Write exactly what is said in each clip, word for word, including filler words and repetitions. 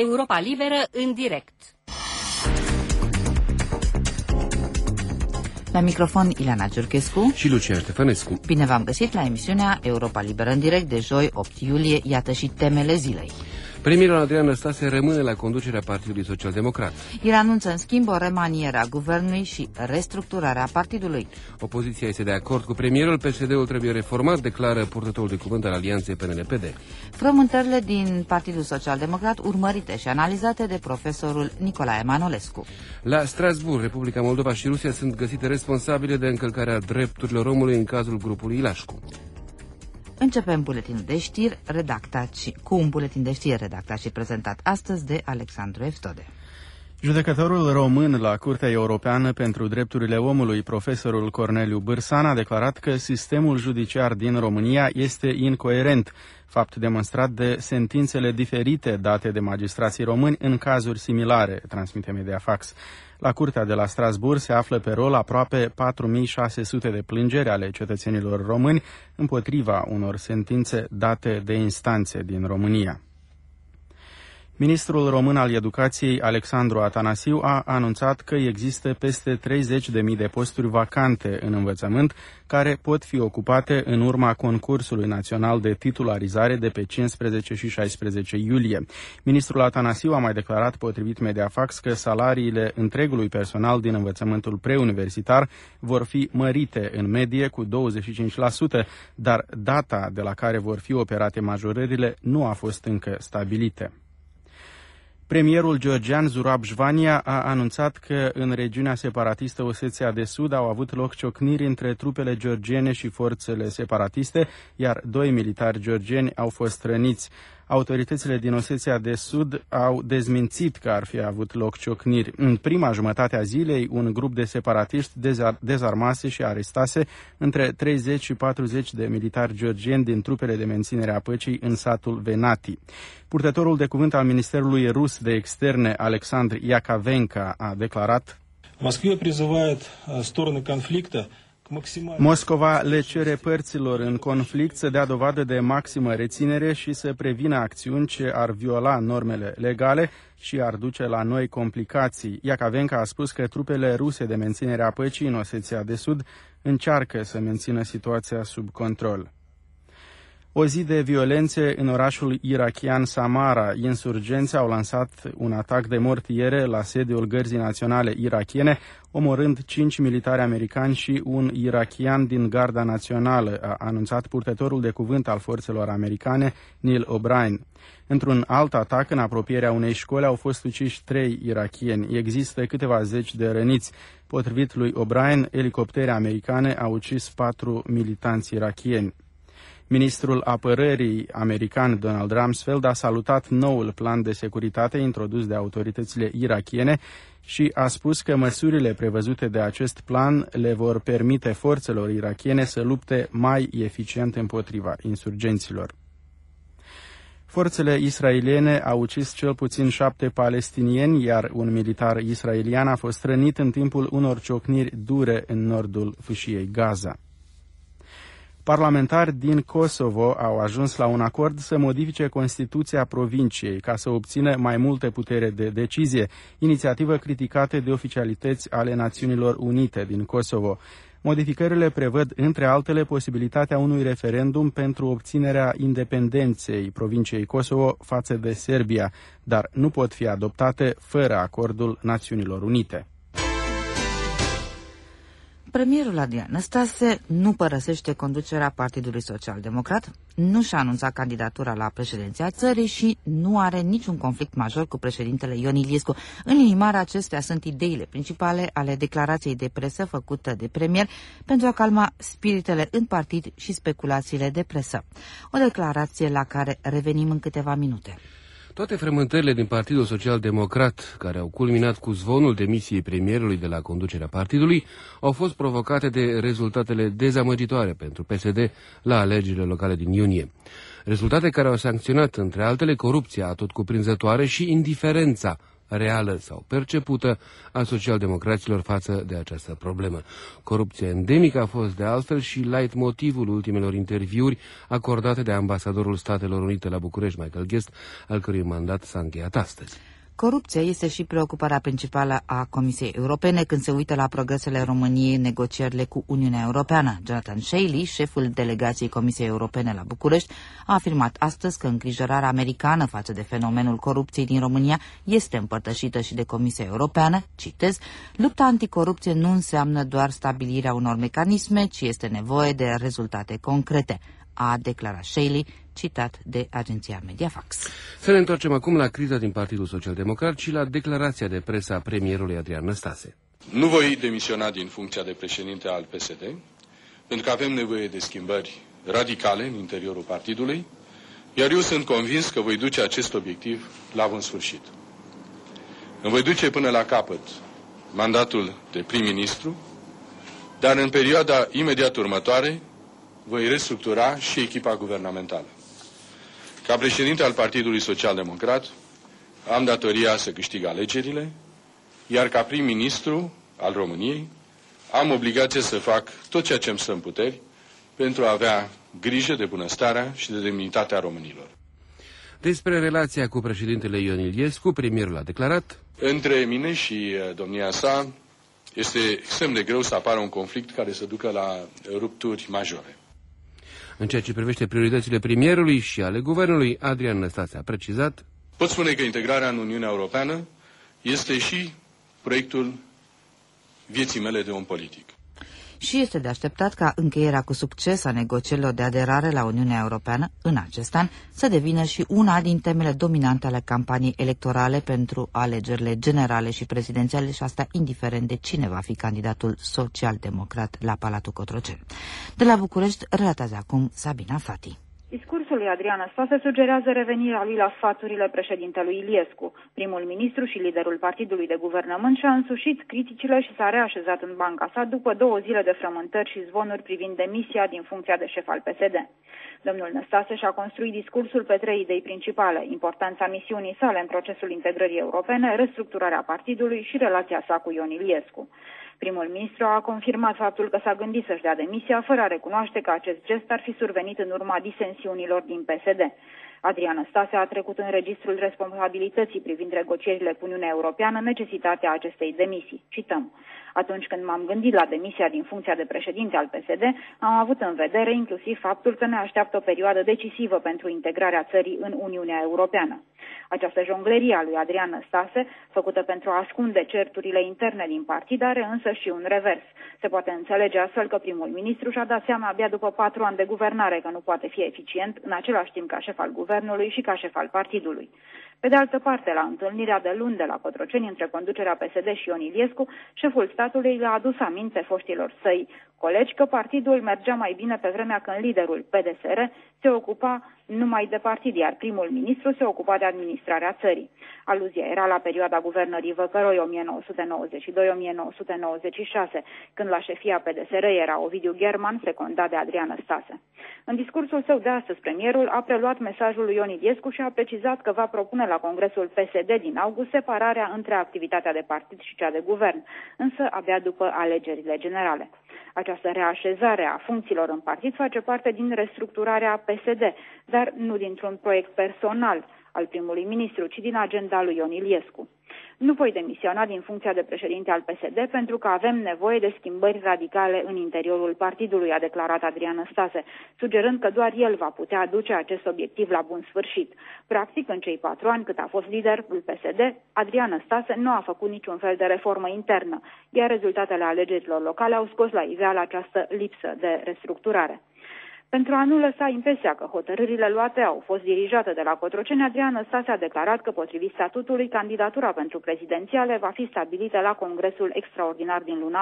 Europa Liberă în direct. La microfon Ileana Giurchescu și Lucian Ștefănescu. Bine v-am găsit la emisiunea Europa Liberă în direct de joi, opt iulie. Iată și temele zilei. Premierul Adrian Năstase rămâne la conducerea Partidului Social Democrat. El anunță în schimb o remaniere a guvernului și restructurarea partidului. Opoziția este de acord cu premierul, P S D-ul trebuie reformat, declară purtătorul de cuvânt al Alianței P N L P D. Frământările din Partidul Social Democrat urmărite și analizate de profesorul Nicolae Manolescu. La Strasbourg, Republica Moldova și Rusia sunt găsite responsabile de încălcarea drepturilor omului în cazul grupului Ilașcu. Începem buletinul de știri redactat și, cu un buletin de știri redactat și prezentat astăzi de Alexandru Eftode. Judecătorul român la Curtea Europeană pentru Drepturile Omului, profesorul Corneliu Bârsan, a declarat că sistemul judiciar din România este incoerent, fapt demonstrat de sentințele diferite date de magistrații români în cazuri similare, transmite Mediafax. La Curtea de la Strasbourg se află pe rol aproape patru mii șase sute de plângeri ale cetățenilor români împotriva unor sentințe date de instanțe din România. Ministrul român al Educației, Alexandru Atanasiu, a anunțat că există peste treizeci de mii de posturi vacante în învățământ care pot fi ocupate în urma concursului național de titularizare de pe cincisprezece și șaisprezece iulie. Ministrul Atanasiu a mai declarat, potrivit Mediafax, că salariile întregului personal din învățământul preuniversitar vor fi mărite în medie cu douăzeci și cinci la sută, dar data de la care vor fi operate majorările nu a fost încă stabilită. Premierul georgian Zurab Jvania a anunțat că în regiunea separatistă Oseția de Sud au avut loc ciocniri între trupele georgiene și forțele separatiste, iar doi militari georgieni au fost răniți. Autoritățile din Oseția de Sud au dezmințit că ar fi avut loc ciocniri. În prima jumătate a zilei, un grup de separatiști dezar- dezarmase și arestase între treizeci și patruzeci de militari georgieni din trupele de menținere a păcii în satul Venati. Purtătorul de cuvânt al Ministerului Rus de Externe, Alexandr Iakovenko, a declarat: Moskva призывает стороны конфликта. Moscova le cere părților în conflict să dea dovadă de maximă reținere și să prevină acțiuni ce ar viola normele legale și ar duce la noi complicații. Iakovenko a spus că trupele ruse de menținere a păcii în Oseția de Sud încearcă să mențină situația sub control. O zi de violențe în orașul irachian Samara. Insurgenții au lansat un atac de mortiere la sediul Gărzii Naționale irachiene, omorând cinci militari americani și un irachian din Garda Națională, a anunțat purtătorul de cuvânt al forțelor americane, Neil O'Brien. Într-un alt atac, în apropierea unei școli, au fost uciși trei irachieni. Există câteva zeci de răniți. Potrivit lui O'Brien, elicoptere americane au ucis patru militanți irachieni. Ministrul Apărării american Donald Rumsfeld a salutat noul plan de securitate introdus de autoritățile irakiene și a spus că măsurile prevăzute de acest plan le vor permite forțelor irakiene să lupte mai eficient împotriva insurgenților. Forțele israeliene au ucis cel puțin șapte palestinieni, iar un militar israelian a fost rănit în timpul unor ciocniri dure în nordul fâșiei Gaza. Parlamentari din Kosovo au ajuns la un acord să modifice Constituția provinciei ca să obțină mai multe putere de decizie, inițiativă criticată de oficialități ale Națiunilor Unite din Kosovo. Modificările prevăd, între altele, posibilitatea unui referendum pentru obținerea independenței provinciei Kosovo față de Serbia, dar nu pot fi adoptate fără acordul Națiunilor Unite. Premierul Adrian Năstase nu părăsește conducerea Partidului Social Democrat, nu și-a anunțat candidatura la președinția țării și nu are niciun conflict major cu președintele Ion Iliescu. În linii mari, acestea sunt ideile principale ale declarației de presă făcută de premier pentru a calma spiritele în partid și speculațiile de presă. O declarație la care revenim în câteva minute. Toate frământările din Partidul Social Democrat, care au culminat cu zvonul demisiei premierului de la conducerea partidului, au fost provocate de rezultatele dezamăgitoare pentru P S D la alegerile locale din iunie. Rezultate care au sancționat, între altele, corupția atotcuprinzătoare și indiferența reală sau percepută a socialdemocraților față de această problemă. Corupția endemică a fost de altfel și leitmotivul ultimelor interviuri acordate de ambasadorul Statelor Unite la București, Michael Guest, al cărui mandat s-a încheiat astăzi. Corupția este și preocuparea principală a Comisiei Europene când se uită la progresele României în negocierile cu Uniunea Europeană. Jonathan Shaley, șeful delegației Comisiei Europene la București, a afirmat astăzi că îngrijorarea americană față de fenomenul corupției din România este împărtășită și de Comisia Europeană. Citez, lupta anticorupție nu înseamnă doar stabilirea unor mecanisme, ci este nevoie de rezultate concrete, a declarat Shaley, citat de agenția Mediafax. Să ne întoarcem acum la criza din Partidul Social-Democrat și la declarația de presă a premierului Adrian Năstase. Nu voi demisiona din funcția de președinte al P S D, pentru că avem nevoie de schimbări radicale în interiorul partidului, iar eu sunt convins că voi duce acest obiectiv la bun sfârșit. Îmi voi duce până la capăt mandatul de prim-ministru, dar în perioada imediat următoare voi restructura și echipa guvernamentală. Ca președinte al Partidului Social-Democrat, am datoria să câștig alegerile, iar ca prim-ministru al României, am obligația să fac tot ceea ce îmi stă în puteri pentru a avea grijă de bunăstarea și de demnitatea românilor. Despre relația cu președintele Ion Iliescu, premierul a declarat: între mine și domnia sa este extrem de greu să apară un conflict care să ducă la rupturi majore. În ceea ce privește prioritățile premierului și ale guvernului, Adrian Năstase a precizat: pot spune că integrarea în Uniunea Europeană este și proiectul vieții mele de om politic. Și este de așteptat ca încheierea cu succes a negocierilor de aderare la Uniunea Europeană în acest an să devină și una din temele dominante ale campaniei electorale pentru alegerile generale și prezidențiale, și asta indiferent de cine va fi candidatul social-democrat la Palatul Cotroceni. De la București relatează acum Sabina Fati. Discursul lui Adrian Năstase sugerează revenirea lui la sfaturile președintelui Iliescu. Primul ministru și liderul partidului de guvernământ și-a însușit criticile și s-a reașezat în banca sa după două zile de frământări și zvonuri privind demisia din funcția de șef al P S D. Domnul Năstase și-a construit discursul pe trei idei principale: importanța misiunii sale în procesul integrării europene, restructurarea partidului și relația sa cu Ion Iliescu. Primul ministru a confirmat faptul că s-a gândit să-și dea demisia, fără a recunoaște că acest gest ar fi survenit în urma disensiunilor din P S D. Adrian Năstase a trecut în registrul responsabilității privind negocierile cu Uniunea Europeană necesitatea acestei demisii. Cităm: atunci când m-am gândit la demisia din funcția de președinte al P S D, am avut în vedere inclusiv faptul că ne așteaptă o perioadă decisivă pentru integrarea țării în Uniunea Europeană. Această jonglerie a lui Adrian Năstase, făcută pentru a ascunde certurile interne din partid, are însă și un revers. Se poate înțelege astfel că primul ministru și-a dat seama abia după patru ani de guvernare că nu poate fi eficient în același timp ca șef al guvernului și ca șef al partidului. Pe de altă parte, la întâlnirea de luni de la Cotroceni între conducerea P S D și Ion Iliescu, șeful statului le-a adus aminte foștilor săi colegi că partidul mergea mai bine pe vremea când liderul P D S R se ocupa numai de partid, iar primul ministru se ocupa de administrarea țării. Aluzia era la perioada guvernării Văcăroi o mie nouă sute nouăzeci și doi - o mie nouă sute nouăzeci și șase, când la șefia P D S R era Ovidiu German, secundat de Adrian Năstase. În discursul său de astăzi, premierul a preluat mesajul lui Ion Iliescu și a precizat că va propune la Congresul P S D din august separarea între activitatea de partid și cea de guvern, însă abia după alegerile generale. Această reașezare a funcțiilor în partid face parte din restructurarea P S D, dar nu dintr-un proiect personal al primului ministru, ci din agenda lui Ion Iliescu. Nu voi demisiona din funcția de președinte al P S D pentru că avem nevoie de schimbări radicale în interiorul partidului, a declarat Adrian Năstase, sugerând că doar el va putea aduce acest obiectiv la bun sfârșit. Practic, în cei patru ani cât a fost liderul P S D, Adrian Năstase nu a făcut niciun fel de reformă internă, iar rezultatele alegerilor locale au scos la iveală această lipsă de restructurare. Pentru a nu lăsa impresia că hotărârile luate au fost dirijate de la Cotroceni, Adrian Năstase a declarat că, potrivit statutului, candidatura pentru prezidențiale va fi stabilită la Congresul Extraordinar din luna august.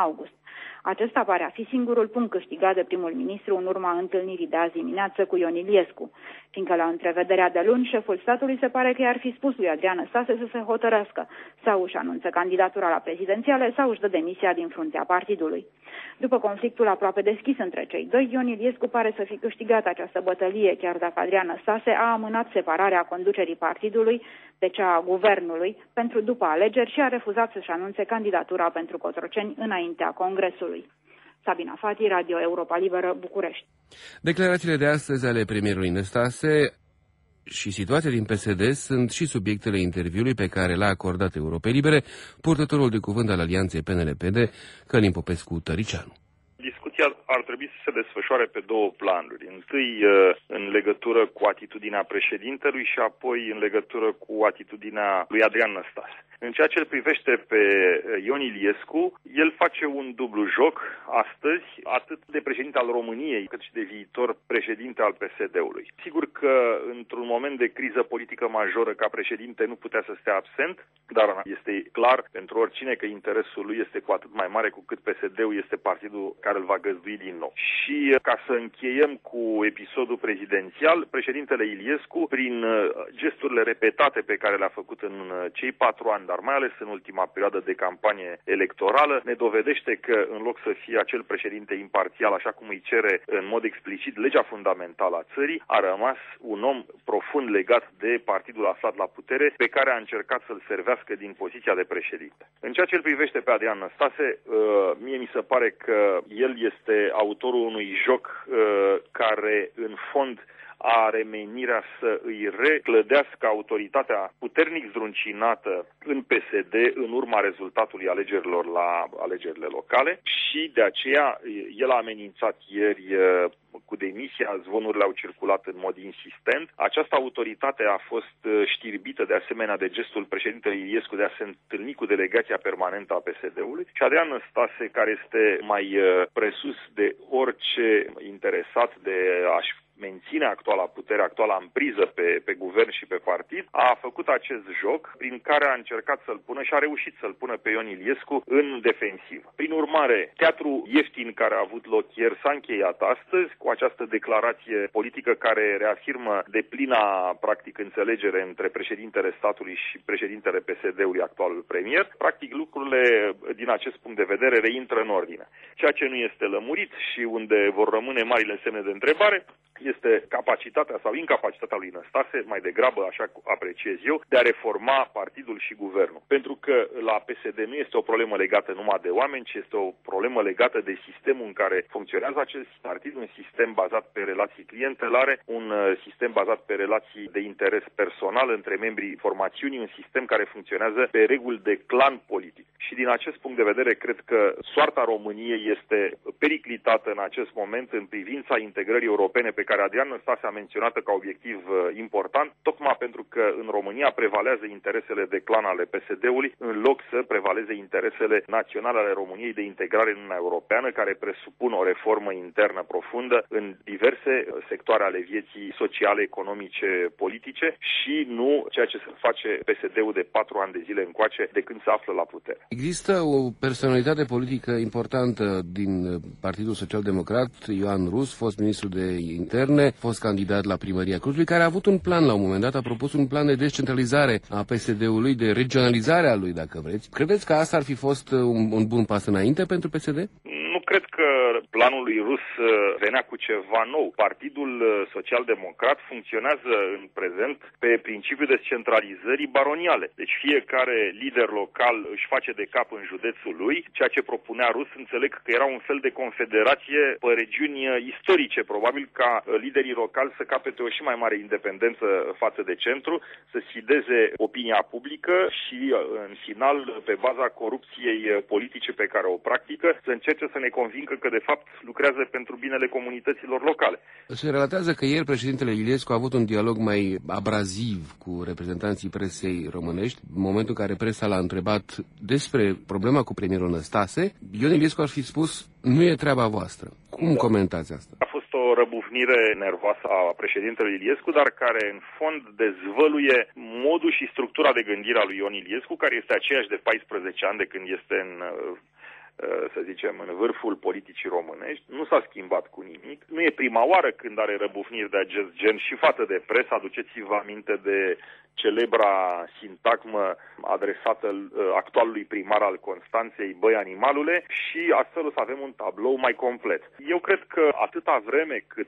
Acesta pare a fi singurul punct câștigat de primul ministru în urma întâlnirii de azi dimineață cu Ion Iliescu, fiindcă la întrevederea de luni, șeful statului se pare că i-ar fi spus lui Adrian Năstase să se hotărăscă, sau își anunță candidatura la prezidențiale, sau își dă demisia din fruntea partidului. După conflictul aproape deschis între cei doi, Ion Iliescu pare să fi câștigat această bătălie, chiar dacă Adrian Năstase a amânat separarea conducerii partidului de cea a guvernului pentru după alegeri și a refuzat să-și anunțe candidatura pentru Cotroceni înaintea Congresului. Sabina Fati, Radio Europa Liberă, București. Declarațiile de astăzi ale premierului Năstase și situația din P S D sunt și subiectele interviului pe care l-a acordat Europa Libere purtătorul de cuvânt al Alianței P N L P D, Călin Popescu-Tăricianu. Discuția ar trebui să se desfășoare pe două planuri. Întâi în legătură cu atitudinea președintelui și apoi în legătură cu atitudinea lui Adrian Năstase. În ceea ce îl privește pe Ion Iliescu, el face un dublu joc astăzi, atât de președinte al României, cât și de viitor președinte al P S D-ului. Sigur că într-un moment de criză politică majoră ca președinte nu putea să stea absent, dar este clar pentru oricine că interesul lui este cu atât mai mare cu cât P S D-ul este partidul care îl va găzdui din nou. Și ca să încheiem cu episodul prezidențial, președintele Iliescu, prin gesturile repetate pe care le-a făcut în cei patru ani, dar mai ales în ultima perioadă de campanie electorală, ne dovedește că în loc să fie acel președinte imparțial, așa cum îi cere în mod explicit legea fundamentală a țării, a rămas un om profund legat de partidul aflat la putere, pe care a încercat să-l servească din poziția de președinte. În ceea ce îl privește pe Adrian Năstase, mie mi se pare că el este autorul unui joc care, în fond, are menirea să îi reclădească autoritatea puternic zdruncinată în P S D în urma rezultatului alegerilor la alegerile locale și de aceea el a amenințat ieri cu demisia, zvonurile au circulat în mod insistent. Această autoritate a fost știrbită de asemenea de gestul președintelui Iliescu de a se întâlni cu delegația permanentă a P S D-ului și Adrian Năstase, care este mai presus de orice interesat de a-și menține actuala putere, actuala împriză pe, pe guvern și pe partid, a făcut acest joc prin care a încercat să-l pună și a reușit să-l pună pe Ion Iliescu în defensivă. Prin urmare, teatru ieftin care a avut loc ieri s-a încheiat astăzi cu această declarație politică care reafirmă deplina, practic, înțelegere între președintele statului și președintele P S D-ului, actualul premier. Practic, lucrurile din acest punct de vedere reintră în ordine. Ceea ce nu este lămurit și unde vor rămâne marile semne de întrebare este capacitatea sau incapacitatea lui Năstase, mai degrabă, așa apreciez eu, de a reforma partidul și guvernul. Pentru că la P S D nu este o problemă legată numai de oameni, ci este o problemă legată de sistemul în care funcționează acest partid, un sistem bazat pe relații clientelare, un sistem bazat pe relații de interes personal între membrii formațiunii, un sistem care funcționează pe reguli de clan politic. Și din acest punct de vedere, cred că soarta României este periclitată în acest moment în privința integrării europene pe care Adrian Năstase a menționat ca obiectiv important, tocmai pentru că în România prevalează interesele de clan ale P S D-ului, în loc să prevaleze interesele naționale ale României de integrare în Uniunea Europeană, care presupun o reformă internă profundă în diverse sectoare ale vieții sociale, economice, politice și nu ceea ce se face P S D-ul de patru ani de zile încoace de când se află la putere. Există o personalitate politică importantă din Partidul Social Democrat, Ioan Rus, fost ministru de interne, fost candidat la primăria Clujului, care a avut un plan la un moment dat, a propus un plan de descentralizare a P S D-ului, de regionalizare a lui, dacă vreți. Credeți că asta ar fi fost un, un bun pas înainte pentru P S D? Nu cred că planul lui Rus venea cu ceva nou. Partidul Social-Democrat funcționează în prezent pe principiul descentralizării baroniale. Deci fiecare lider local își face de cap în județul lui. Ceea ce propunea Rus, înțeleg că era un fel de confederație pe regiuni istorice, probabil ca liderii locali să capete o și mai mare independență față de centru, să sfideze opinia publică și, în final, pe baza corupției politice pe care o practică, să încerce să ne convingă că, de fapt, lucrează pentru binele comunităților locale. Se relatează că ieri președintele Iliescu a avut un dialog mai abraziv cu reprezentanții presei românești. În momentul în care presa l-a întrebat despre problema cu premierul Năstase, Ion Iliescu ar fi spus: nu e treaba voastră. Cum da. comentați asta? A fost o răbufnire nervoasă a președintelui Iliescu, dar care în fond dezvăluie modul și structura de gândire a lui Ion Iliescu, care este aceeași de paisprezece ani de când este în să zicem, în vârful politicii românești. Nu s-a schimbat cu nimic. Nu e prima oară când are răbufniri de acest gen și față de presă. Aduceți-vă aminte de celebra sintagmă adresată actualului primar al Constanței, băi animalule, și astfel o să avem un tablou mai complet. Eu cred că atâta vreme cât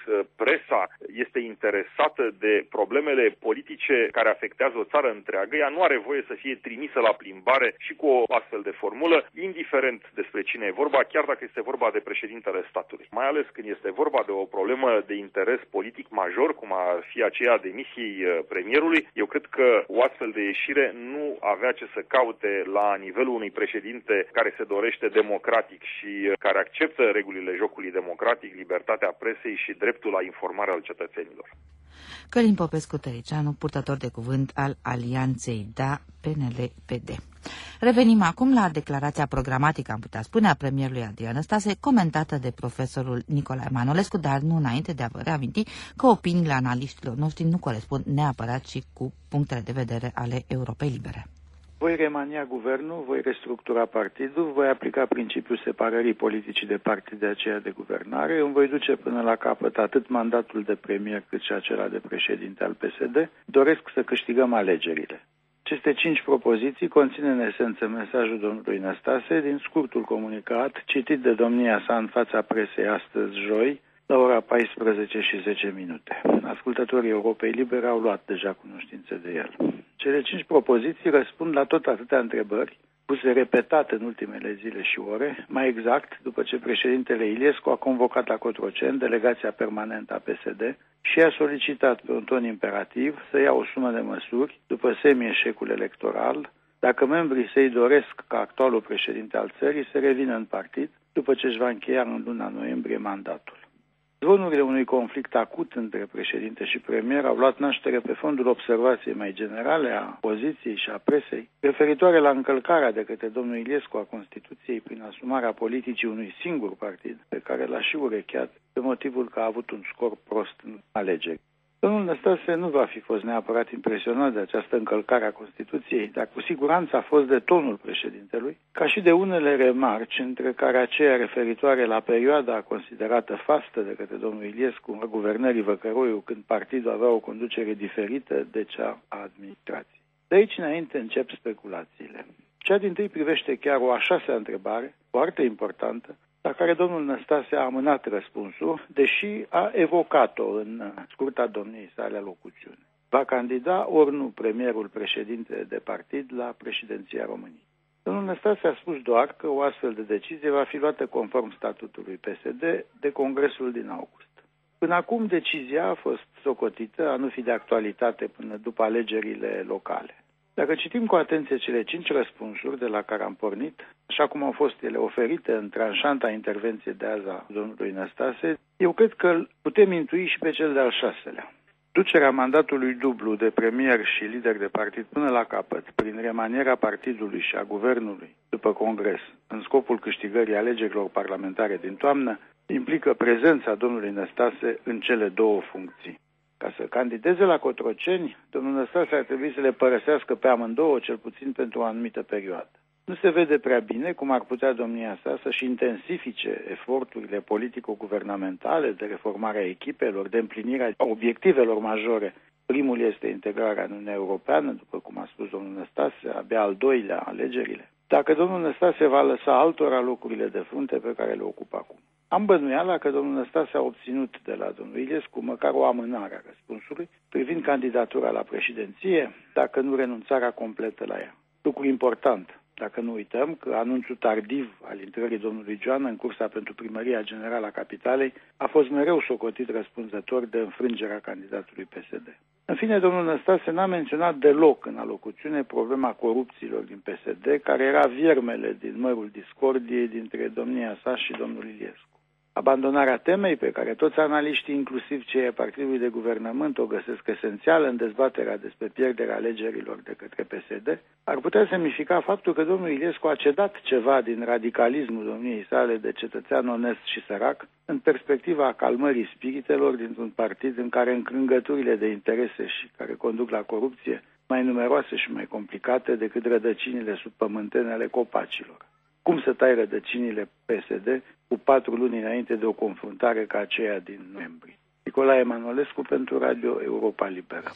presa este interesată de problemele politice care afectează o țară întreagă, ea nu are voie să fie trimisă la plimbare și cu o astfel de formulă, indiferent despre cine e vorba, chiar dacă este vorba de președintele statului. Mai ales când este vorba de o problemă de interes politic major, cum ar fi aceea demisiei premierului, eu cred că o astfel de ieșire nu avea ce să caute la nivelul unui președinte care se dorește democratic și care acceptă regulile jocului democratic, libertatea presei și dreptul la informare al cetățenilor. Călin Popescu-Tăricianu, purtător de cuvânt al Alianței D A P N L P D. Revenim acum la declarația programatică, am putea spune, a premierului Adrian Năstase, comentată de profesorul Nicolae Manolescu, dar nu înainte de a vă reaminti că opiniile analiștilor noștri nu corespund neapărat și cu punctele de vedere ale Europei Libere. Voi remania guvernul, voi restructura partidul, voi aplica principiul separării politicii de partid de aceea de guvernare, îmi voi duce până la capăt atât mandatul de premier cât și acela de președinte al P S D, doresc să câștigăm alegerile. Aceste cinci propoziții conțin în esență mesajul domnului Năstase din scurtul comunicat citit de domnia sa în fața presei astăzi, joi, la ora paisprezece și zece minute. Ascultătorii Europei Libere au luat deja cunoștință de el. Cele cinci propoziții răspund la tot atâtea întrebări puse repetat în ultimele zile și ore, mai exact după ce președintele Iliescu a convocat la Cotroceni delegația permanentă a P S D și a solicitat pe un ton imperativ să ia o sumă de măsuri după semi-eșecul electoral, dacă membrii săi doresc ca actualul președinte al țării să revină în partid după ce își va încheia în luna noiembrie mandatul. Zvonurile unui conflict acut între președinte și premier au luat naștere pe fondul observației mai generale a poziției și a presei, referitoare la încălcarea de către domnul Iliescu a Constituției prin asumarea politicii unui singur partid, pe care l-a și urecheat pe motivul că a avut un scor prost în alegeri. Domnul Năstase nu va fi fost neapărat impresionat de această încălcare a Constituției, dar cu siguranță a fost de tonul președintelui, ca și de unele remarci, între care aceea referitoare la perioada considerată fastă de către domnul Iliescu a guvernării Văcăroiu, când partidul avea o conducere diferită de cea a administrației. De aici înainte încep speculațiile. Cea dintâi privește chiar o a șasea întrebare, foarte importantă, la care domnul Năstase a amânat răspunsul, deși a evocat-o în scurta domniei sale alocuțiune. Va candida ori nu premierul președinte de partid la președinția României. Domnul Năstase a spus doar că o astfel de decizie va fi luată conform statutului P S D de Congresul din august. Până acum decizia a fost socotită a nu fi de actualitate până după alegerile locale. Dacă citim cu atenție cele cinci răspunsuri de la care am pornit, așa cum au fost ele oferite în tranșanta intervenție de azi a domnului Năstase, eu cred că putem intui și pe cel de-al șaselea. Ducerea mandatului dublu de premier și lider de partid până la capăt, prin remanierea partidului și a guvernului după congres, în scopul câștigării alegerilor parlamentare din toamnă, implică prezența domnului Năstase în cele două funcții. Ca să candideze la Cotroceni, domnul Năstase ar trebui să le părăsească pe amândouă, cel puțin pentru o anumită perioadă. Nu se vede prea bine cum ar putea domnia sa să-și intensifice eforturile politico-guvernamentale de reformare a echipelor, de împlinirea obiectivelor majore. Primul este integrarea în Uniunea Europeană, după cum a spus domnul Năstase, abia al doilea alegerile. Dacă domnul Năstase va lăsa altora locurile de frunte pe care le ocupă acum. Am bănuiala că domnul Năstase a obținut de la domnul Iliescu măcar o amânare a răspunsului privind candidatura la președinție, dacă nu renunțarea completă la ea. Lucru important, dacă nu uităm că anunțul tardiv al intrării domnului Joană în cursa pentru primăria generală a capitalei a fost mereu socotit răspunzător de înfrângerea candidatului P S D. În fine, domnul Năstase n-a menționat deloc în alocuțiune problema corupțiilor din P S D, care era viermele din mărul discordiei dintre domnia sa și domnul Iliescu. Abandonarea temei, pe care toți analiștii, inclusiv cei ai partidului de guvernământ, o găsesc esențială în dezbaterea despre pierderea alegerilor de către P S D, ar putea semnifica faptul că domnul Iliescu a cedat ceva din radicalismul domniei sale de cetățean onest și sărac, în perspectiva calmării spiritelor dintr-un partid în care încrângăturile de interese și care conduc la corupție mai numeroase și mai complicate decât rădăcinile subpământene ale copacilor. cum să tai rădăcinile P S D cu patru luni înainte de o confruntare ca aceea din noiembrie. Nicolae Emanuelescu pentru Radio Europa Liberă.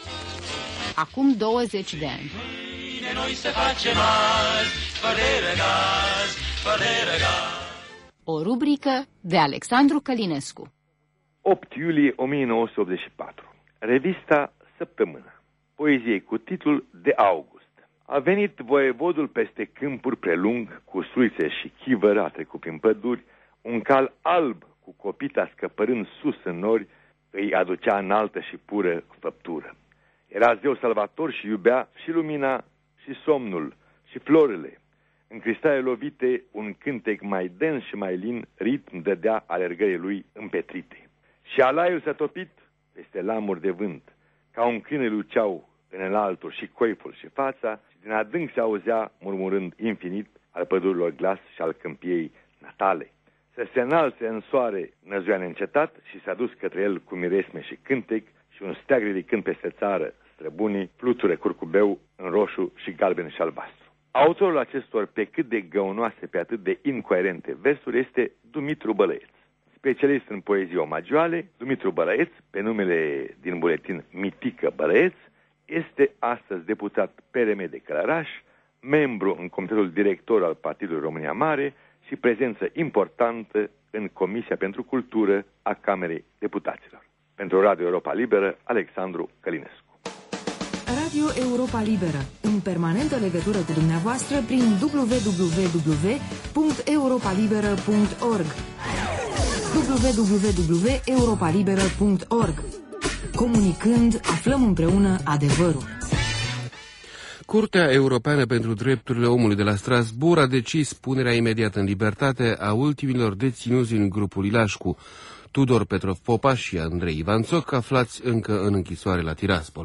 Acum douăzeci de ani. Noi să facem azi, fără răgaz, fără răgaz. O rubrică de Alexandru Călinescu. opt iulie o mie nouă sute optzeci și patru. Revista Săptămână. Poezie cu titlul De August. A venit voievodul peste câmpuri prelung, cu suițe și chivăr, a trecut prin păduri, un cal alb cu copita scăpărând sus în nori, îi aducea înaltă și pură făptură. Era zeu salvator și iubea și lumina și somnul și florile. În cristale lovite, un cântec mai dens și mai lin, ritm dădea alergării lui împetrite. Și alaiul s-a topit peste lamuri de vânt, ca un câine luceau în înaltul și coiful și fața, și din adânc se auzea murmurând infinit al pădurilor glas și al câmpiei natale. Să se înalțe în soare năzuia neîncetat și s-a dus către el cu miresme și cântec și un steag ridicând peste țară străbunii, fluture curcubeu în roșu și galben și albastru. Autorul acestor, pe cât de găunoase, pe atât de incoerente versuri, este Dumitru Bălăieț. Specialist în poezii omagioale, Dumitru Bălăieț, pe numele din buletin Mitică Bălăieț, este astăzi deputat P R M de Călăraș, membru în comitetul director al Partidului România Mare și prezență importantă în Comisia pentru Cultură a Camerei Deputaților. Pentru Radio Europa Liberă, Alexandru Călinescu. Radio Europa Liberă, în permanentă legătură cu dumneavoastră prin w w w punct europa liberă punct org w w w punct europa liberă punct org. Comunicând, aflăm împreună adevărul. Curtea Europeană pentru Drepturile Omului de la Strasbourg a decis punerea imediată în libertate a ultimilor deținuți în grupul Ilașcu, Tudor Petrov Popa și Andrei Ivanțoc, aflați încă în închisoare la Tiraspol.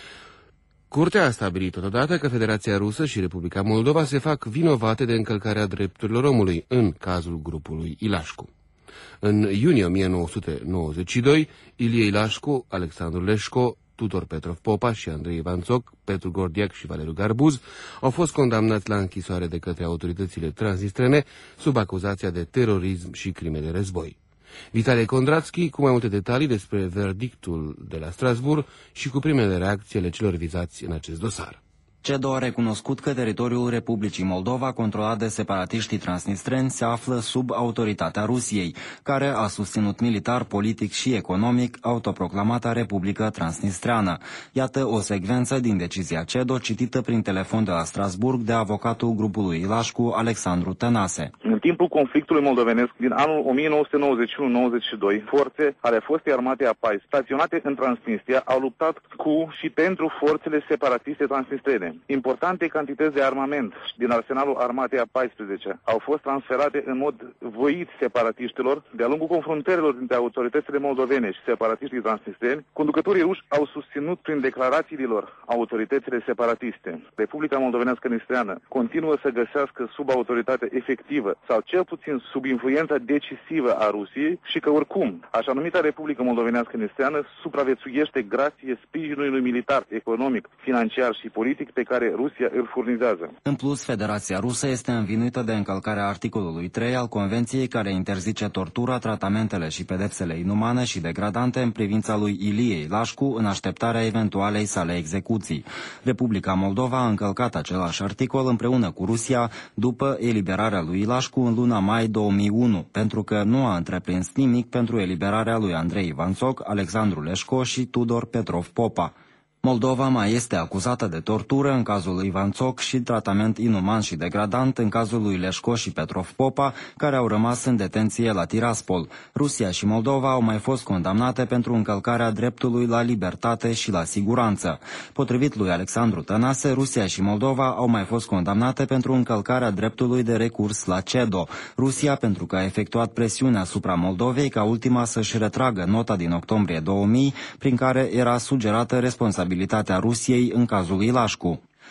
Curtea a stabilit totodată că Federația Rusă și Republica Moldova se fac vinovate de încălcarea drepturilor omului în cazul grupului Ilașcu. În iunie o mie nouă sute nouăzeci și doi, Ilie Ilașcu, Alexandru Leșco, Tudor Petrov Popa și Andrei Ivanțoc, Petru Gordiac și Valeriu Garbuz au fost condamnați la închisoare de către autoritățile transnistrene sub acuzația de terorism și crime de război. Vitalie Kondratski cu mai multe detalii despre verdictul de la Strasbourg și cu primele reacții ale celor vizați în acest dosar. CEDO a recunoscut că teritoriul Republicii Moldova, controlat de separatiștii transnistreni, se află sub autoritatea Rusiei, care a susținut militar, politic și economic autoproclamata Republică Transnistreană. Iată o secvență din decizia CEDO citită prin telefon de la Strasbourg de avocatul grupului Ilașcu, Alexandru Tănase. În timpul conflictului moldovenesc din anul o mie nouă sute nouăzeci și unu nouăzeci și doi, forțe ale fostei armate a P A I staționate în Transnistria au luptat cu și pentru forțele separatiste transnistrene. Importante cantități de armament din arsenalul armatei a paisprezece au fost transferate în mod voit separatiștilor de-a lungul confruntărilor dintre autoritățile moldovene și separatiștii transnistreni. Conducătorii ruși au susținut prin declarațiile lor autoritățile separatiste. Republica Moldovenească Nistreană continuă să găsească sub autoritate efectivă sau cel puțin sub influența decisivă a Rusiei și că oricum așa numita Republică Moldovenească Nistreană supraviețuiește grație sprijinului militar, economic, financiar și politic pe care Rusia îl furnizează. În plus, Federația Rusă este învinuită de încălcarea articolului trei al Convenției care interzice tortura, tratamentele și pedepsele inumane și degradante în privința lui Ilie Ilașcu în așteptarea eventualei sale execuții. Republica Moldova a încălcat același articol împreună cu Rusia după eliberarea lui Ilașcu în luna mai două mii unu, pentru că nu a întreprins nimic pentru eliberarea lui Andrei Ivanțoc, Alexandru Leșco și Tudor Petrov Popa. Moldova mai este acuzată de tortură în cazul lui Ivanțoc și tratament inuman și degradant în cazul lui Leșco și Petrov Popa, care au rămas în detenție la Tiraspol. Rusia și Moldova au mai fost condamnate pentru încălcarea dreptului la libertate și la siguranță. Potrivit lui Alexandru Tănase, Rusia și Moldova au mai fost condamnate pentru încălcarea dreptului de recurs la CEDO. Rusia pentru că a efectuat presiune asupra Moldovei ca ultima să-și retragă nota din octombrie două mii, prin care era sugerată responsabilitatea Rusiei în cazul Ilașcu.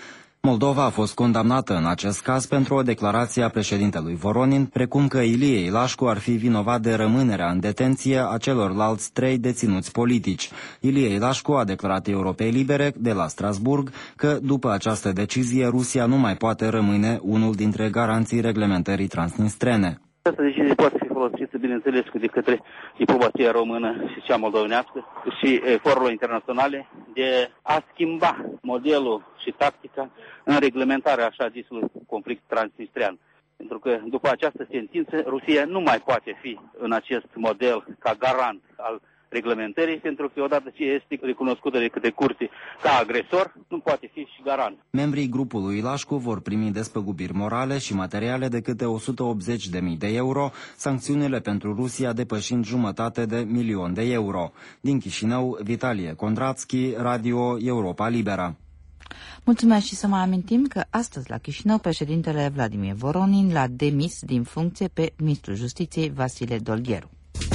Moldova a fost condamnată în acest caz pentru o declarație a președintelui Voronin, precum că Ilie Ilascu ar fi vinovat de rămânerea în detenție a celorlalți trei deținuți politici. Ilie Ilascu a declarat Europei Libere de la Strasburg că, după această decizie, Rusia nu mai poate rămâne unul dintre garanții reglementării transnistrene. Această decizie poate fi folosită, bineînțeles, de către diplomația română și cea moldovenească și forurile internaționale de a schimba modelul și tactica în reglementarea așa zisului conflict transnistrian. Pentru că după această sentință, Rusia nu mai poate fi în acest model ca garant al reglementării, pentru că odată ce este recunoscută de către curte ca agresor, nu poate fi și garant. Membrii grupului Ilascu vor primi despăgubiri morale și materiale de câte o sută optzeci de mii de euro, sancțiunile pentru Rusia depășind jumătate de milion de euro. Din Chișinău, Vitalie Condratski, Radio Europa Libera. Mulțumesc și să mai amintim că astăzi la Chișinău președintele Vladimir Voronin l-a demis din funcție pe ministrul Justiției Vasile Dolgheru.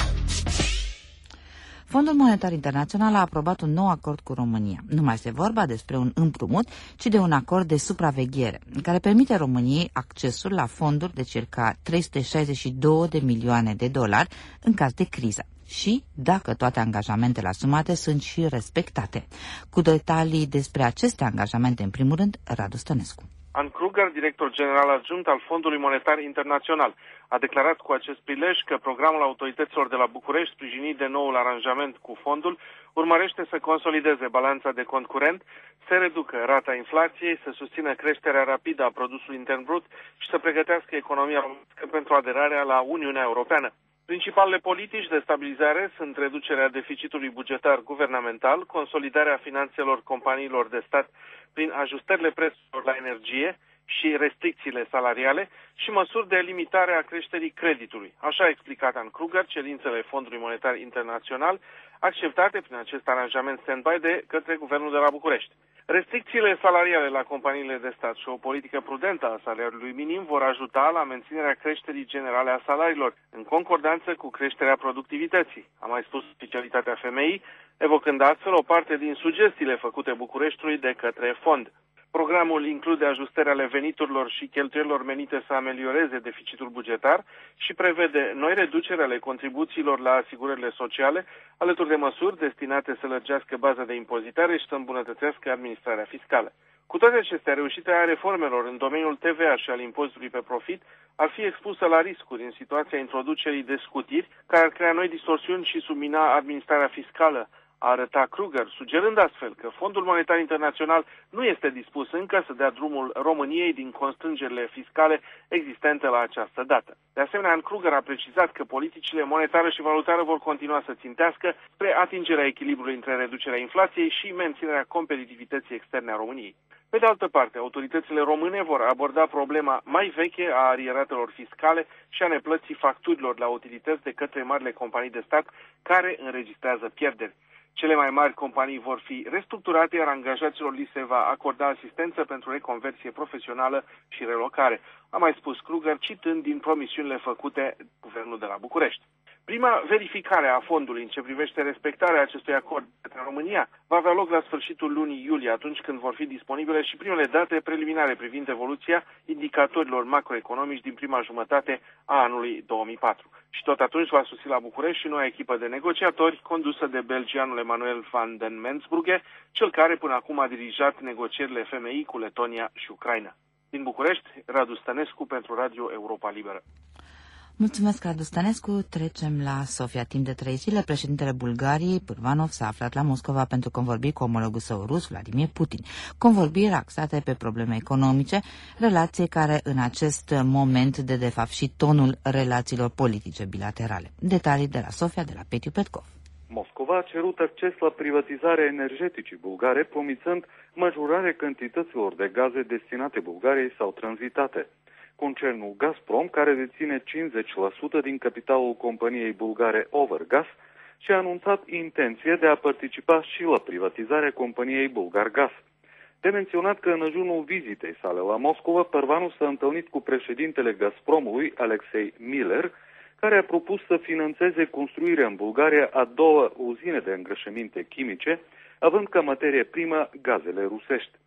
Fondul Monetar Internațional a aprobat un nou acord cu România. Nu mai este vorba despre un împrumut, ci de un acord de supraveghere, care permite României accesul la fonduri de circa trei sute șaizeci și două de milioane de dolari în caz de criză și dacă toate angajamentele asumate sunt și respectate. Cu detalii despre aceste angajamente, în primul rând, Radu Stănescu. Ann Kruger, director general adjunct al Fondului Monetar Internațional, a declarat cu acest prilej că programul autorităților de la București, sprijinit de noul aranjament cu fondul, urmărește să consolideze balanța de cont curent, să reducă rata inflației, să susțină creșterea rapidă a produsului intern brut și să pregătească economia românească pentru aderarea la Uniunea Europeană. Principalele politici de stabilizare sunt reducerea deficitului bugetar guvernamental, consolidarea finanțelor companiilor de stat prin ajustările prețurilor la energie și restricțiile salariale și măsuri de limitare a creșterii creditului. Așa a explicat Ann Kruger cerințele Fondului Monetar Internațional, acceptate prin acest aranjament stand-by de către Guvernul de la București. Restricțiile salariale la companiile de stat și o politică prudentă a salariului minim vor ajuta la menținerea creșterii generale a salariilor, în concordanță cu creșterea productivității, a mai spus specialitatea femeii, evocând astfel o parte din sugestiile făcute Bucureștiului de către fond. Programul include ajustări ale veniturilor și cheltuielilor menite să amelioreze deficitul bugetar și prevede noi reduceri ale contribuțiilor la asigurările sociale, alături de măsuri destinate să lărgească baza de impozitare și să îmbunătățească administrarea fiscală. Cu toate acestea, reușita reformelor în domeniul T V A și al impozitului pe profit ar fi expusă la riscuri în situația introducerii de scutiri, care ar crea noi distorsiuni și submina administrarea fiscală, a arătat Kruger, sugerând astfel că Fondul Monetar Internațional nu este dispus încă să dea drumul României din constrângerile fiscale existente la această dată. De asemenea, Ann Kruger a precizat că politicile monetară și valutară vor continua să țintească spre atingerea echilibrului între reducerea inflației și menținerea competitivității externe a României. Pe de altă parte, autoritățile române vor aborda problema mai veche a arieratelor fiscale și a neplății facturilor la utilități de către marile companii de stat care înregistrează pierderi. Cele mai mari companii vor fi restructurate, iar angajaților li se va acorda asistență pentru reconversie profesională și relocare, a mai spus Kruger, citând din promisiunile făcute de Guvernul de la București. Prima verificare a fondului în ce privește respectarea acestui acord către România va avea loc la sfârșitul lunii iulie, atunci când vor fi disponibile și primele date preliminare privind evoluția indicatorilor macroeconomici din prima jumătate a anului două mii patru. Și tot atunci va sosi la București și noua echipă de negociatori condusă de belgianul Emanuel van den Mensbrugge, cel care până acum a dirijat negocierile F M I cu Letonia și Ucraina. Din București, Radu Stănescu pentru Radio Europa Liberă. Mulțumesc, Radu Stănescu. Trecem la Sofia. Timp de trei zile, președintele Bulgariei, Pârvanov, s-a aflat la Moscova pentru convorbi cu omologul său rus, Vladimir Putin. Convorbiri axate pe probleme economice, relații care în acest moment de de fapt și tonul relațiilor politice bilaterale. Detalii de la Sofia, de la Petiu Petkov. Moscova a cerut acces la privatizarea energeticii bulgare, promițând majorarea cantităților de gaze destinate Bulgariei sau tranzitate. Concernul Gazprom, care deține cincizeci la sută din capitalul companiei bulgare Overgas, și-a anunțat intenție de a participa și la privatizarea companiei Bulgargaz. De menționat că în ajunul vizitei sale la Moscova, Părvanu s-a întâlnit cu președintele Gazpromului, Alexei Miller, care a propus să finanțeze construirea în Bulgaria a două uzine de îngrășăminte chimice, având ca materie primă gazele rusești.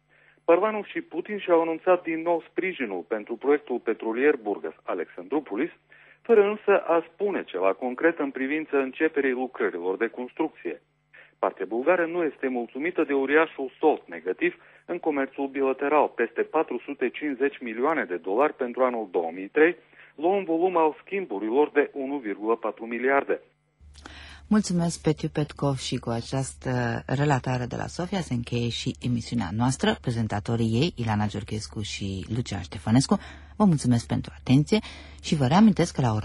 Parvanov și Putin și-au anunțat din nou sprijinul pentru proiectul petrolier Burgas-Alexandroupolis, fără însă a spune ceva concret în privința începerii lucrărilor de construcție. Partea bulgară nu este mulțumită de uriașul sold negativ în comerțul bilateral, peste patru sute cincizeci milioane de dolari pentru anul două mii trei, la un volum al schimburilor de unu virgulă patru miliarde. Mulțumesc, Petiu Petkov, și cu această relatare de la Sofia se încheie și emisiunea noastră. Prezentatorii ei, Ilana Giorghescu și Lucian Ștefănescu, vă mulțumesc pentru atenție și vă reamintesc că la ora